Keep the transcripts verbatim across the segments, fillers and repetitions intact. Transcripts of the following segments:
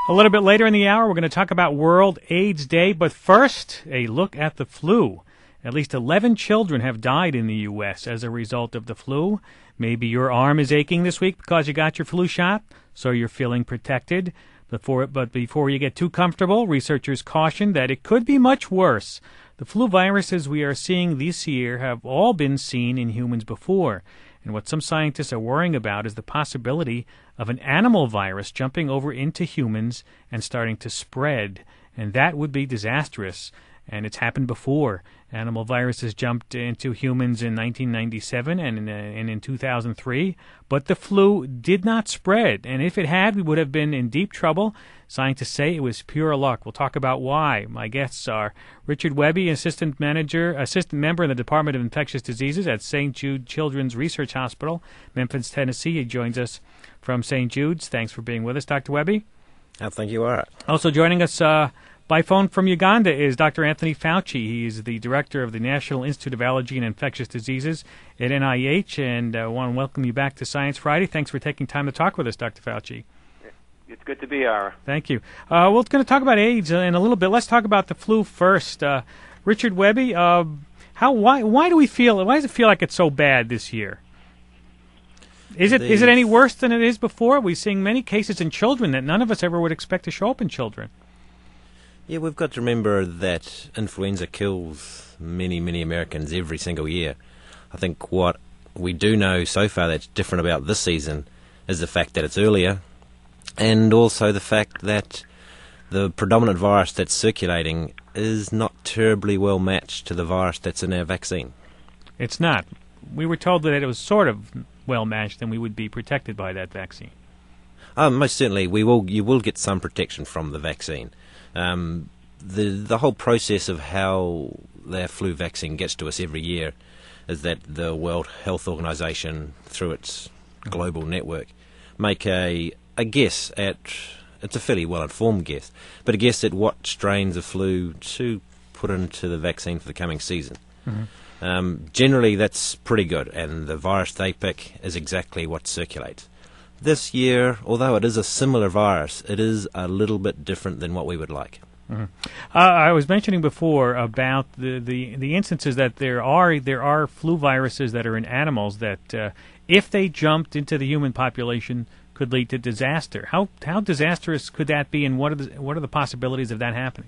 A little bit later in the hour, we're going to talk about World AIDS Day, but first, a look at the flu. At least eleven children have died in the U S as a result of the flu. Maybe your arm is aching this week because you got your flu shot, so you're feeling protected. Before, but before you get too comfortable, researchers caution that it could be much worse. The flu viruses we are seeing this year have all been seen in humans before. And what some scientists are worrying about is the possibility of an animal virus jumping over into humans and starting to spread. And that would be disastrous. And it's happened before. Animal viruses jumped into humans in nineteen ninety-seven and in, uh, and in two thousand three. But the flu did not spread. And if it had, we would have been in deep trouble. Scientists say it was pure luck. We'll talk about why. My guests are Richard Webby, assistant manager, assistant member in the Department of Infectious Diseases at Saint Jude Children's Research Hospital, Memphis, Tennessee. He joins us from Saint Jude's. Thanks for being with us, Doctor Webby. Oh, thank you, Art. Also joining us uh, by phone from Uganda is Doctor Anthony Fauci. He is the director of the National Institute of Allergy and Infectious Diseases at N I H, and I uh, want to welcome you back to Science Friday. Thanks for taking time to talk with us, Doctor Fauci. It's good to be here. Thank you. Uh, we're going to talk about AIDS in a little bit. Let's talk about the flu first. Uh, Richard Webby, uh, how why why do we feel? Why does it feel like it's so bad this year? Is it the, is it any worse than it is before? We're seeing many cases in children that none of us ever would expect to show up in children. Yeah, we've got to remember that influenza kills many, many Americans every single year. I think what we do know so far that's different about this season is the fact that it's earlier, and also the fact that the predominant virus that's circulating is not terribly well matched to the virus that's in our vaccine. It's not. We were told that it was sort of well matched and we would be protected by that vaccine. Um, most certainly, we will. You will get some protection from the vaccine. Um, the the whole process of how the flu vaccine gets to us every year is that the World Health Organization, through its global network, make a a guess at, it's a fairly well-informed guess, but a guess at what strains of flu to put into the vaccine for the coming season. Mm-hmm. Um, generally, that's pretty good, and the virus they pick is exactly what circulates. This year, although it is a similar virus, it is a little bit different than what we would like. Mm-hmm. Uh, I was mentioning before about the, the, the instances that there are there are flu viruses that are in animals that, uh, if they jumped into the human population, could lead to disaster. How how disastrous could that be, and what are the, what are the possibilities of that happening?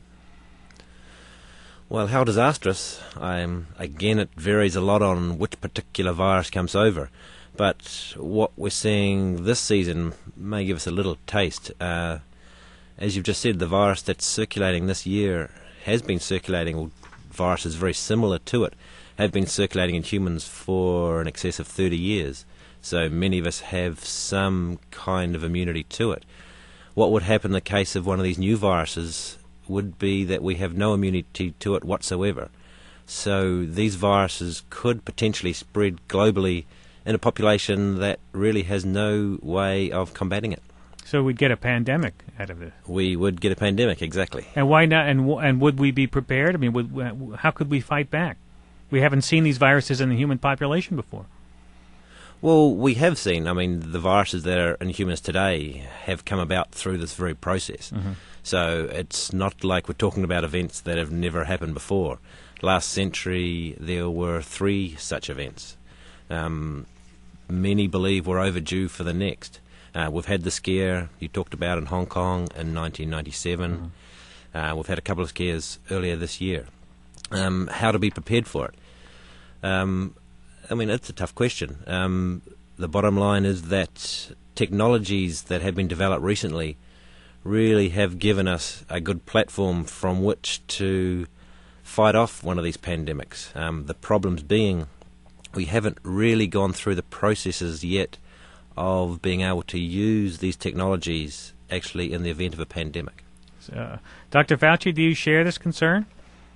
Well, how disastrous? Um, again, it varies a lot on which particular virus comes over. But what we're seeing this season may give us a little taste. Uh, as you've just said, the virus that's circulating this year has been circulating, or viruses very similar to it, have been circulating in humans for in excess of thirty years. So many of us have some kind of immunity to it. What would happen in the case of one of these new viruses would be that we have no immunity to it whatsoever. So these viruses could potentially spread globally in a population that really has no way of combating it. So we'd get a pandemic out of it. We would get a pandemic, exactly. And why not? And and would we be prepared? I mean, would, how could we fight back? We haven't seen these viruses in the human population before. Well, we have seen. I mean, the viruses that are in humans today have come about through this very process. Mm-hmm. So it's not like we're talking about events that have never happened before. Last century, there were three such events. Um, many believe we're overdue for the next. Uh, we've had the scare you talked about in Hong Kong in nineteen ninety-seven. Mm-hmm. Uh, we've had a couple of scares earlier this year. Um, how to be prepared for it? Um, I mean, it's a tough question. Um, the bottom line is that technologies that have been developed recently really have given us a good platform from which to fight off one of these pandemics. Um, the problems being we haven't really gone through the processes yet of being able to use these technologies actually in the event of a pandemic. Uh, Doctor Fauci, do you share this concern?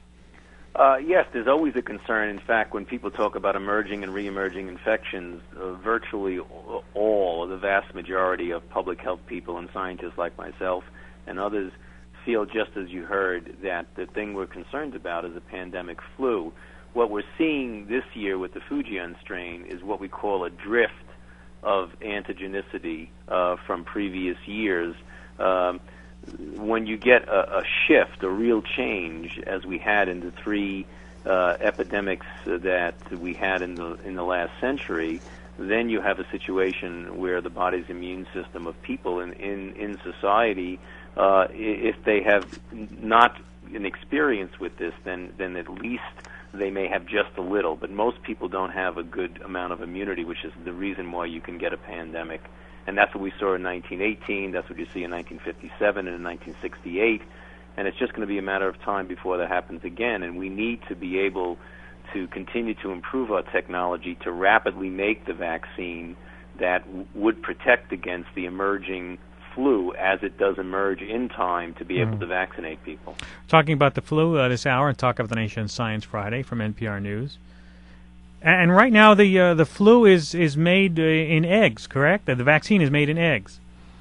Uh, yes, there's always a concern. In fact, when people talk about emerging and re-emerging infections, uh, virtually all, or the vast majority of public health people and scientists like myself and others feel just as you heard, that the thing we're concerned about is a pandemic flu. What we're seeing this year with the Fujian strain is what we call a drift of antigenicity uh, from previous years. Um, when you get a, a shift, a real change, as we had in the three uh, epidemics that we had in the in the last century, then you have a situation where the body's immune system of people in in, in society, uh, if they have not an experience with this, then then at least they may have just a little. But most people don't have a good amount of immunity, which is the reason why you can get a pandemic. And that's what we saw in nineteen eighteen, that's what you see in nineteen fifty-seven and in nineteen sixty-eight, and it's just going to be a matter of time before that happens again, and we need to be able to continue to improve our technology to rapidly make the vaccine that w- would protect against the emerging flu as it does emerge in time to be mm. able to vaccinate people. Talking about the flu uh, this hour and Talk of the Nation Science Friday from N P R News. And right now, the uh, the flu is is made uh, in eggs, correct? The vaccine is made in eggs.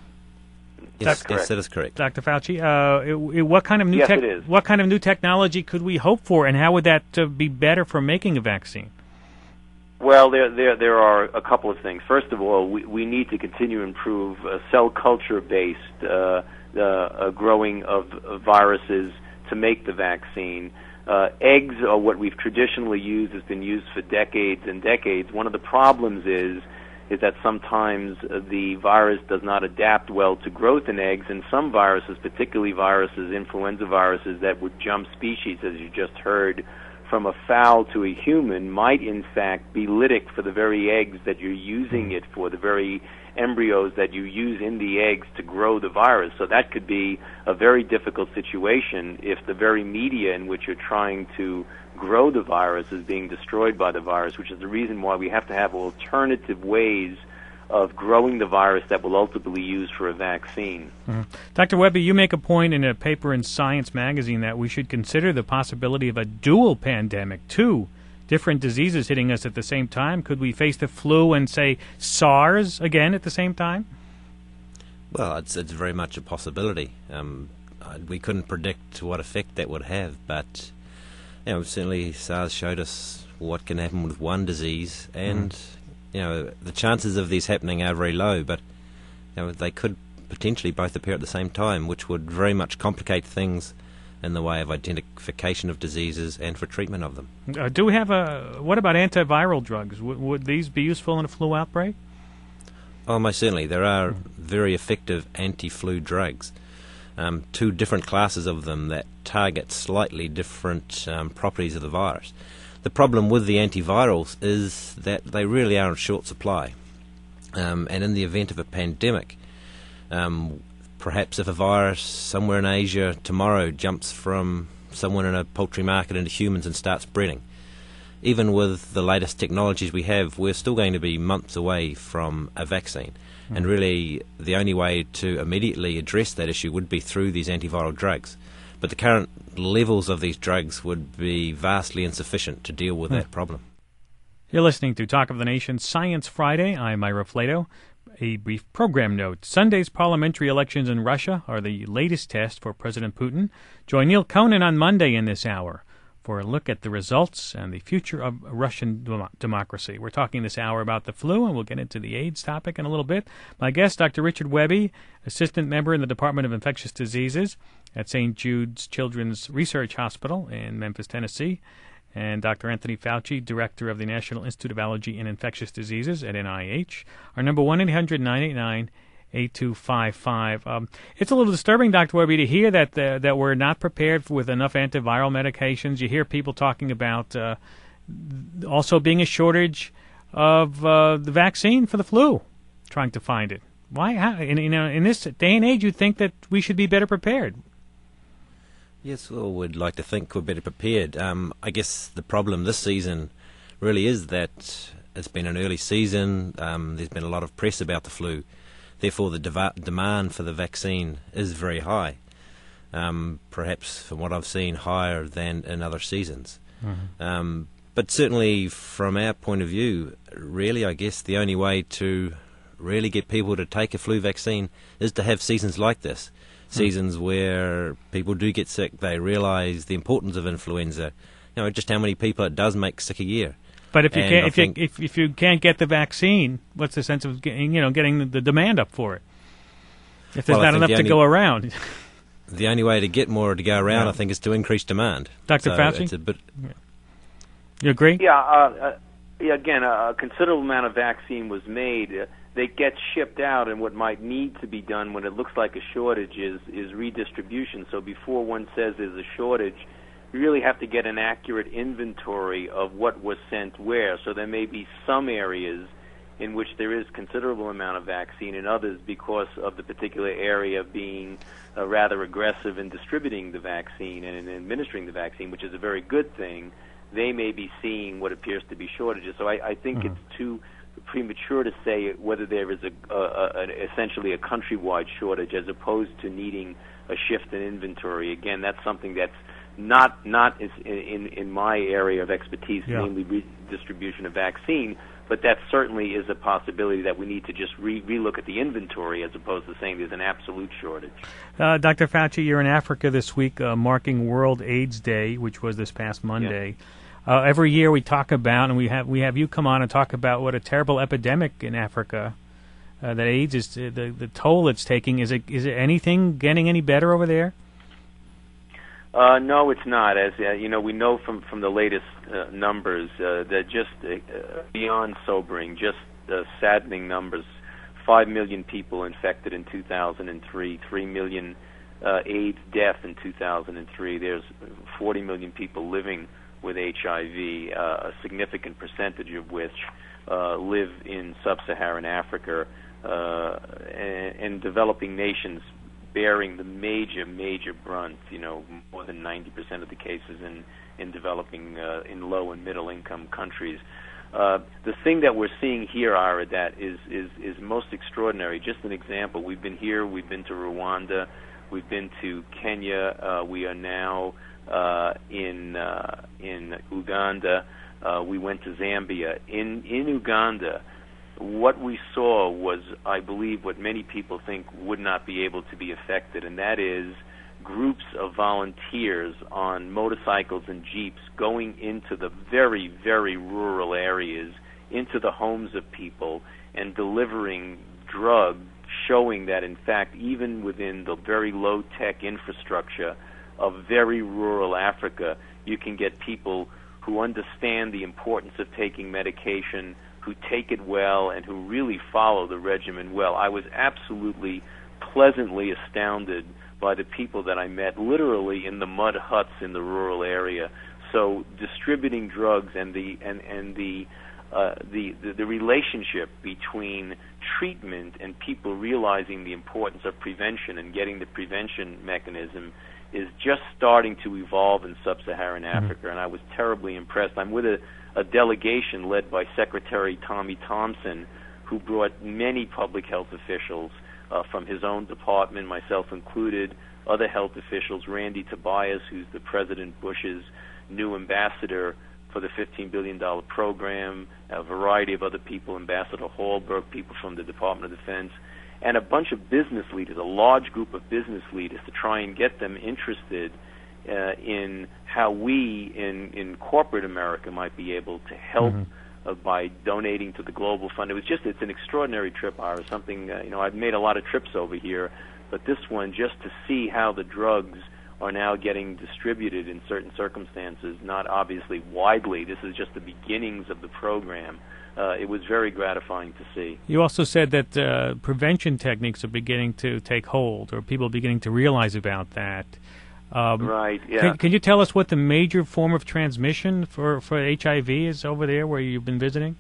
Yes, yes, that is correct. Doctor Fauci, uh, it, it, what kind of new yes, tech, it is. what kind of new technology could we hope for, and how would that uh, be better for making a vaccine? Well, there there there are a couple of things. First of all, we we need to continue to improve uh, cell culture based uh, uh, uh, growing of, of viruses to make the vaccine. Uh, eggs are what we've traditionally used, has been used for decades and decades. One of the problems is is that sometimes uh, the virus does not adapt well to growth in eggs, and some viruses, particularly viruses, influenza viruses that would jump species, as you just heard, from a fowl to a human, might in fact be lytic for the very eggs that you're using it for, the very embryos that you use in the eggs to grow the virus. So that could be a very difficult situation if the very media in which you're trying to grow the virus is being destroyed by the virus, which is the reason why we have to have alternative ways of growing the virus that will ultimately use for a vaccine. Mm-hmm. Doctor Webby, you make a point in a paper in Science magazine that we should consider the possibility of a dual pandemic, two different diseases hitting us at the same time. Could we face the flu and, say, SARS again at the same time? Well, it's, it's very much a possibility. Um, we couldn't predict what effect that would have, but you know, certainly SARS showed us what can happen with one disease, and mm. you know, the chances of these happening are very low, but you know, they could potentially both appear at the same time, which would very much complicate things in the way of identification of diseases and for treatment of them. Uh, do we have a, what about antiviral drugs? W- would these be useful in a flu outbreak? Oh, most certainly. There are very effective anti-flu drugs. Um, two different classes of them that target slightly different um, properties of the virus. The problem with the antivirals is that they really are in short supply. Um, and in the event of a pandemic, um, perhaps if a virus somewhere in Asia tomorrow jumps from someone in a poultry market into humans and starts spreading, even with the latest technologies we have, we're still going to be months away from a vaccine. Mm. And really, the only way to immediately address that issue would be through these antiviral drugs. But the current levels of these drugs would be vastly insufficient to deal with mm. that problem. You're listening to Talk of the Nation Science Friday. I'm Ira Flato. A brief program note. Sunday's parliamentary elections in Russia are the latest test for President Putin. Join Neil Conan on Monday in this hour for a look at the results and the future of Russian dem- democracy. We're talking this hour about the flu, and we'll get into the AIDS topic in a little bit. My guest, Doctor Richard Webby, assistant member in the Department of Infectious Diseases at Saint Jude's Children's Research Hospital in Memphis, Tennessee, and Doctor Anthony Fauci, director of the National Institute of Allergy and Infectious Diseases at N I H. Our number, one eight hundred nine eight nine eight two five five. Um, it's a little disturbing, Doctor Webby, to hear that uh, that we're not prepared with enough antiviral medications. You hear people talking about uh, also being a shortage of uh, the vaccine for the flu, trying to find it. Why? How, in, you know, in this day and age, you'd think that we should be better prepared. Yes, well, we'd like to think we're better prepared. Um, I guess the problem this season really is that it's been an early season. Um, there's been a lot of press about the flu. Therefore, the deva- demand for the vaccine is very high, um, perhaps, from what I've seen, higher than in other seasons. Mm-hmm. Um, but certainly, from our point of view, really, I guess the only way to really get people to take a flu vaccine is to have seasons like this. Seasons where people do get sick, they realise the importance of influenza, you know, just how many people it does make sick a year. But if you and can't, I if you if, if you can't get the vaccine, what's the sense of getting, you know, getting the, the demand up for it? If there's well, not enough the to only, go around. the only way to get more to go around, Yeah. I think, is to increase demand. Doctor So Fauci? it's a bit. You agree? Yeah, uh, uh, yeah, again, a considerable amount of vaccine was made. Uh, they get shipped out, and what might need to be done when it looks like a shortage is, is redistribution. So before one says there's a shortage, you really have to get an accurate inventory of what was sent where. So there may be some areas in which there is considerable amount of vaccine, and others, because of the particular area being uh, rather aggressive in distributing the vaccine and in administering the vaccine, which is a very good thing, they may be seeing what appears to be shortages. So I, I think mm-hmm. it's too premature to say whether there is a, a, a, essentially a countrywide shortage as opposed to needing a shift in inventory. Again, that's something that's not not in in, in my area of expertise, yeah. namely redistribution of vaccine. But that certainly is a possibility that we need to just re- relook at the inventory as opposed to saying there's an absolute shortage. Uh, Doctor Fauci, you're in Africa this week uh, marking World AIDS Day, which was this past Monday. Yeah. Uh, every year we talk about, and we have we have you come on and talk about what a terrible epidemic in Africa uh, that AIDS is, uh, the the toll it's taking. Is it is it anything getting any better over there? Uh, no, it's not. As uh, you know, we know from from the latest uh, numbers uh, that just uh, beyond sobering, just uh, saddening numbers. Five million people infected in two thousand three. Three million uh, AIDS deaths in two thousand three. There's forty million people living with H I V, uh, a significant percentage of which uh, live in sub-Saharan Africa uh, and, and developing nations, bearing the major, major brunt. You know, more than ninety percent of the cases in in developing, uh, in low and middle income countries. Uh, the thing that we're seeing here, Ira, that is is is most extraordinary. Just an example: we've been here, we've been to Rwanda, we've been to Kenya. Uh, we are now uh, in uh, in Uganda. Uh, we went to Zambia. In in Uganda, what we saw was, I believe, what many people think would not be able to be affected, and that is groups of volunteers on motorcycles and jeeps going into the very, very rural areas, into the homes of people, and delivering drugs, showing that, in fact, even within the very low-tech infrastructure of very rural Africa, you can get people who understand the importance of taking medication, who take it well, and who really follow the regimen well. I was absolutely pleasantly astounded by the people that I met, literally in the mud huts in the rural area. So distributing drugs and the and and the uh, the, the the relationship between treatment and people realizing the importance of prevention and getting the prevention mechanism is just starting to evolve in sub-Saharan mm-hmm. Africa, and I was terribly impressed. I'm with a, a delegation led by Secretary Tommy Thompson, who brought many public health officials uh, from his own department, myself included, other health officials, Randy Tobias, who's the President Bush's new ambassador for the fifteen billion dollars program, a variety of other people, Ambassador Hallberg, people from the Department of Defense, and a bunch of business leaders, a large group of business leaders, to try and get them interested uh, in how we in, in corporate America might be able to help mm-hmm. uh, by donating to the Global Fund. It was just, it's an extraordinary trip, Ira, something, uh, you know, I've made a lot of trips over here, but this one, just to see how the drugs are now getting distributed in certain circumstances, not obviously widely. This is just the beginnings of the program. Uh, it was very gratifying to see. You also said that uh, prevention techniques are beginning to take hold, or people are beginning to realize about that. Um, right, yeah. Can, can you tell us what the major form of transmission for, for H I V is over there where you've been visiting?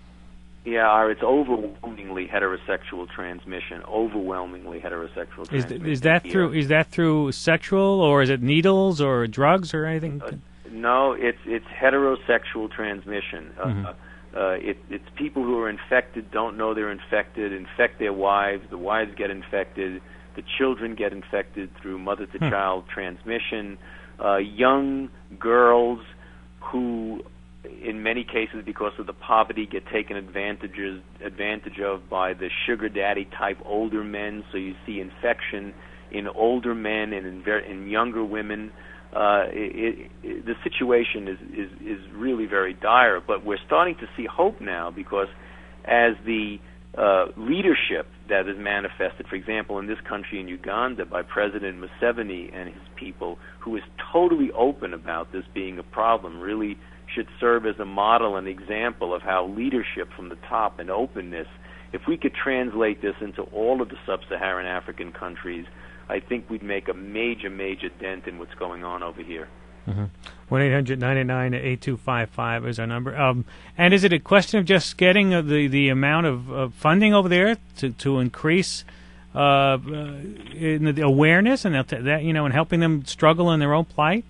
Yeah, it's overwhelmingly heterosexual transmission. Overwhelmingly heterosexual is transmission. Th- is that through? Is that through sexual, or is it needles, or drugs, or anything? Uh, no, it's it's heterosexual transmission. Mm-hmm. Uh, uh, it, it's people who are infected, don't know they're infected, infect their wives. The wives get infected. The children get infected through mother-to-child hmm. transmission. Uh, young girls who, in many cases, because of the poverty, get taken advantages advantage of by the sugar daddy type older men. So you see infection in older men and in, ver- in younger women. Uh, it, it, the situation is, is is really very dire. But we're starting to see hope now, because as the uh, leadership, that is manifested, for example, in this country in Uganda by President Museveni and his people, who is totally open about this being a problem, really should serve as a model and example of how leadership from the top and openness, if we could translate this into all of the sub-Saharan African countries, I think we'd make a major, major dent in what's going on over here. Mm-hmm. one eight hundred nine nine eight two five five is our number. Um, and is it a question of just getting uh, the, the amount of uh, funding over there to, to increase uh, uh, in the awareness and that, you know, and helping them struggle in their own plight?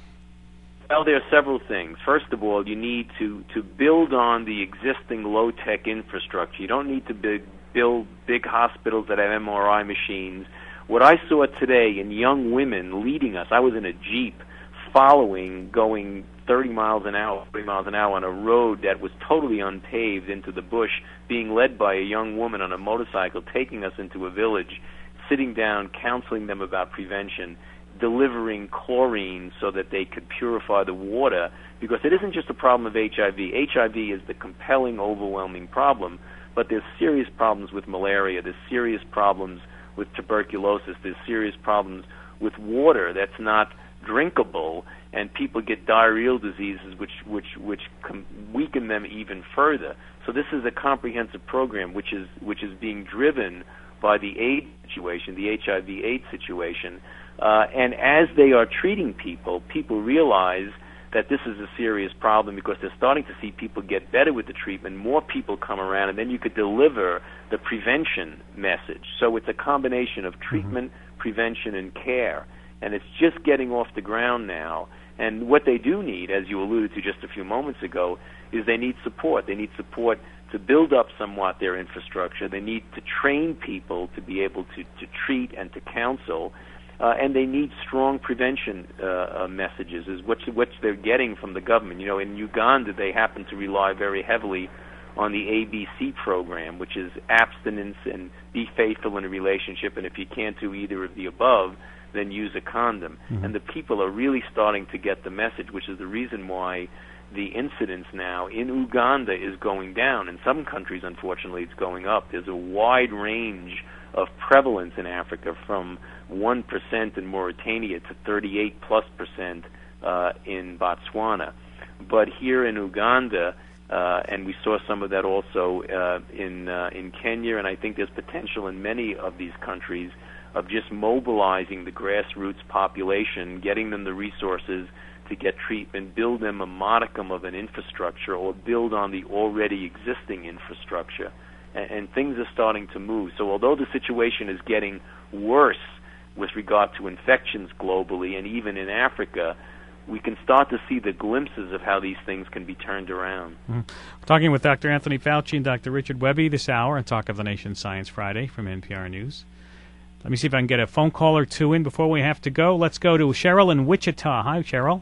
Well, there are several things. First of all, you need to, to build on the existing low-tech infrastructure. You don't need to big, build big hospitals that have M R I machines. What I saw today in young women leading us, I was in a Jeep following, going thirty miles an hour, forty miles an hour on a road that was totally unpaved into the bush, being led by a young woman on a motorcycle, taking us into a village, sitting down, counseling them about prevention, delivering chlorine so that they could purify the water, because it isn't just a problem of H I V. H I V is the compelling, overwhelming problem, but there's serious problems with malaria, there's serious problems with tuberculosis, there's serious problems with water that's not drinkable, and people get diarrheal diseases which which which com- weaken them even further. So this is a comprehensive program which is which is being driven by the AIDS situation, the H I V AIDS situation, uh, and as they are treating people, people realize that this is a serious problem because they're starting to see people get better with the treatment, more people come around, and then you could deliver the prevention message. So it's a combination of treatment, mm-hmm. prevention, and care. And it's just getting off the ground now. And what they do need, as you alluded to just a few moments ago, is they need support. They need support to build up somewhat their infrastructure. They need to train people to be able to, to treat and to counsel. Uh, and they need strong prevention uh, uh, messages, is what, what they're getting from the government. You know, in Uganda, they happen to rely very heavily on the A B C program, which is abstinence and be faithful in a relationship, and if you can't do either of the above, then use a condom. Mm-hmm. And the people are really starting to get the message, which is the reason why the incidence now in Uganda is going down. In some countries, unfortunately, it's going up. There's a wide range of prevalence in Africa, from one percent in Mauritania to thirty-eight plus percent uh, in Botswana. But here in Uganda, uh, and we saw some of that also uh, in uh, in Kenya, and I think there's potential in many of these countries of just mobilizing the grassroots population, getting them the resources to get treatment, build them a modicum of an infrastructure, or build on the already existing infrastructure. And, and things are starting to move. So although the situation is getting worse with regard to infections globally and even in Africa, we can start to see the glimpses of how these things can be turned around. Mm-hmm. We're talking with Doctor Anthony Fauci and Doctor Richard Webby this hour on Talk of the Nation Science Friday from N P R News. Let me see if I can get a phone call or two in before we have to go. Let's go to Cheryl in Wichita. Hi, Cheryl.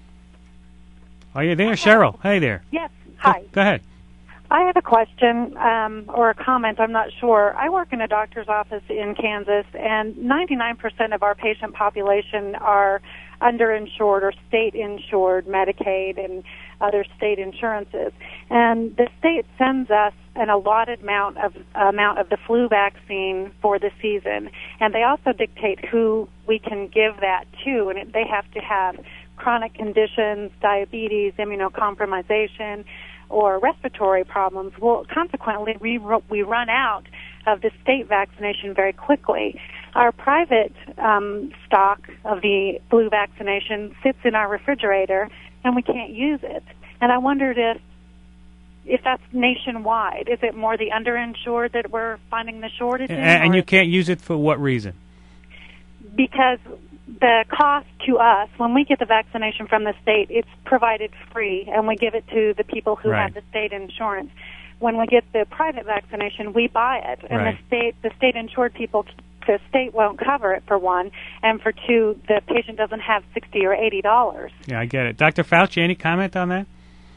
Are you there, Cheryl? Hey there. Yes. Hi. Go, go ahead. I have a question um, or a comment. I'm not sure. I work in a doctor's office in Kansas, and ninety-nine percent of our patient population are underinsured or state-insured, Medicaid and other state insurances. And the state sends us an allotted amount of amount of the flu vaccine for the season, and they also dictate who we can give that to, and it, they have to have chronic conditions, diabetes, immunocompromisation, or respiratory problems. Well, consequently, we we run out of the state vaccination very quickly. Our private um, stock of the flu vaccination sits in our refrigerator, and we can't use it. And I wondered if if that's nationwide. Is it more the underinsured that we're finding the shortage in? And, and you can't use it for what reason? Because the cost to us, when we get the vaccination from the state, it's provided free, and we give it to the people who right. have the state insurance. When we get the private vaccination, we buy it, and right. the state, the state-insured people, the state won't cover it, for one, and for two, the patient doesn't have sixty or eighty dollars. Yeah, I get it. Doctor Fauci, any comment on that?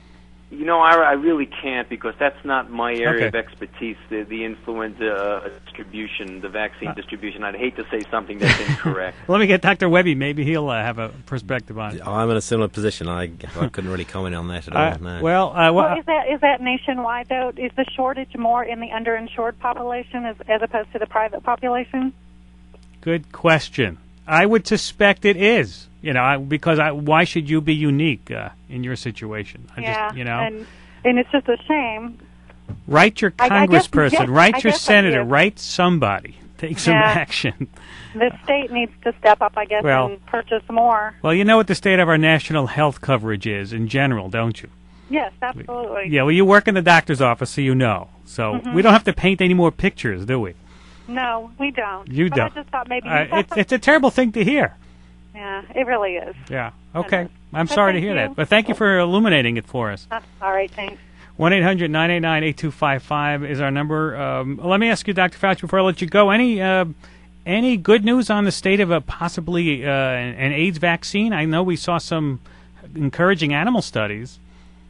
You know, I, I really can't because that's not my area Okay. of expertise, the, the influenza uh, distribution, the vaccine Uh, distribution. I'd hate to say something that's incorrect. Let me get Doctor Webby. Maybe he'll uh, have a perspective on it. I'm in a similar position. I, I couldn't really comment on that at all. Uh, No. Well, uh, well, Well, is that is that nationwide though? Is the shortage more in the underinsured population as as opposed to the private population? good question. I would suspect it is. You know, I, because I, why should you be unique uh, in your situation? I yeah, just, you know, and and it's just a shame. write your I- I guess- congressperson, yes, write I your guess I senator, do. write somebody. Take some Yeah. action. The state needs to step up, I guess, Well- and purchase more. Well, you know what the state of our national health coverage is in general, don't you? Yes, absolutely. Yeah, well, you work in the doctor's office, so you know. So Mm-hmm. we don't have to paint any more pictures, do we? No, we don't. You but don't. I just thought maybe. Uh, it's, it's a terrible thing to hear. yeah, it really is. Yeah. Okay. is. I'm But sorry to thank hear you. that. But thank you for illuminating it for us. Uh, all right, thanks. one eight hundred nine eight nine eight two five five is our number. Um, let me ask you, Doctor Fauci, before I let you go, any uh, any good news on the state of a possibly uh, an, an AIDS vaccine? I know we saw some encouraging animal studies.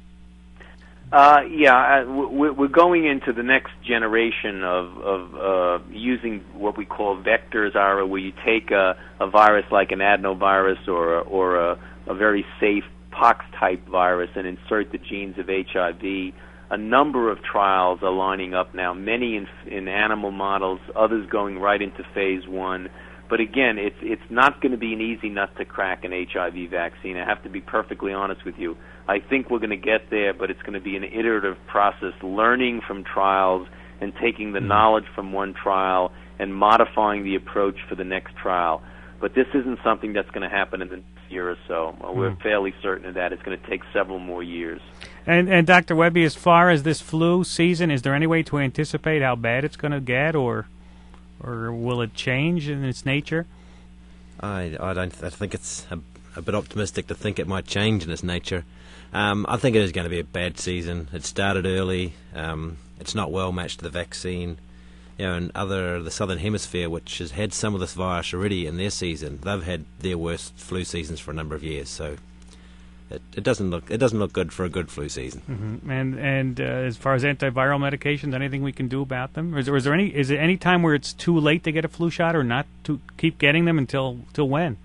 Uh, yeah, uh, we're we're going into the next generation of, of uh, using what we call vectors, Ira, where you take a, a virus like an adenovirus or a, or a, a very safe pox-type virus and insert the genes of H I V. A number of trials are lining up now, many in, in animal models, others going right into phase one. But again, it's it's not going to be an easy nut to crack, an H I V vaccine. I have to be perfectly honest with you. I think we're going to get there, but it's going to be an iterative process, learning from trials and taking the knowledge from one trial and modifying the approach for the next trial. But this isn't something that's going to happen in the next year or so. We're fairly certain of that. It's going to take several more years. And, and Doctor Webby, as far as this flu season, is there any way to anticipate how bad it's going to get, or or will it change in its nature? I, I don't. I think it's a, a bit optimistic to think it might change in its nature. Um, I think it is going to be a bad season. It started early. Um, it's not well matched to the vaccine. You know, and other the southern hemisphere, which has had some of this virus already in their season, they've had their worst flu seasons for a number of years. So it, it doesn't look it doesn't look good for a good flu season. Mm-hmm. And and uh, as far as antiviral medications, anything we can do about them? Or is there, is there any is there any time where it's too late to get a flu shot, or not to keep getting them until till when?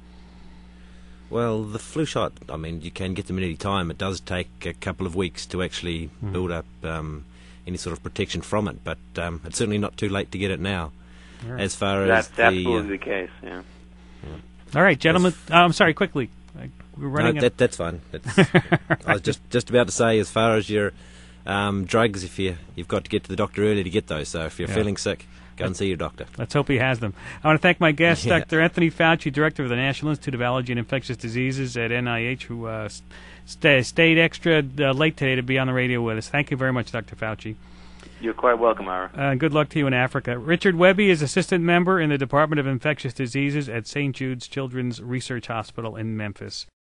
Well, the flu shot, I mean, you can get them at any time. It does take a couple of weeks to actually Mm. build up um, any sort of protection from it, but um, it's certainly not too late to get it now. All right. As far That's as the... absolutely uh, the case, yeah. All right, gentlemen. Uh, I'm sorry, quickly. Uh, We're running. no, out- that, that's fine. That's, I was just, just about to say, as far as your um, drugs, if you, you've got to get to the doctor early to get those, so if you're Yeah. feeling sick, go and see your doctor. Let's hope he has them. I want to thank my guest, Yeah. Doctor Anthony Fauci, Director of the National Institute of Allergy and Infectious Diseases at N I H, who uh, st- stayed extra uh, late today to be on the radio with us. Thank you very much, Doctor Fauci. You're quite welcome, Ira. Uh, good luck to you in Africa. Richard Webby is assistant member in the Department of Infectious Diseases at Saint Jude's Children's Research Hospital in Memphis.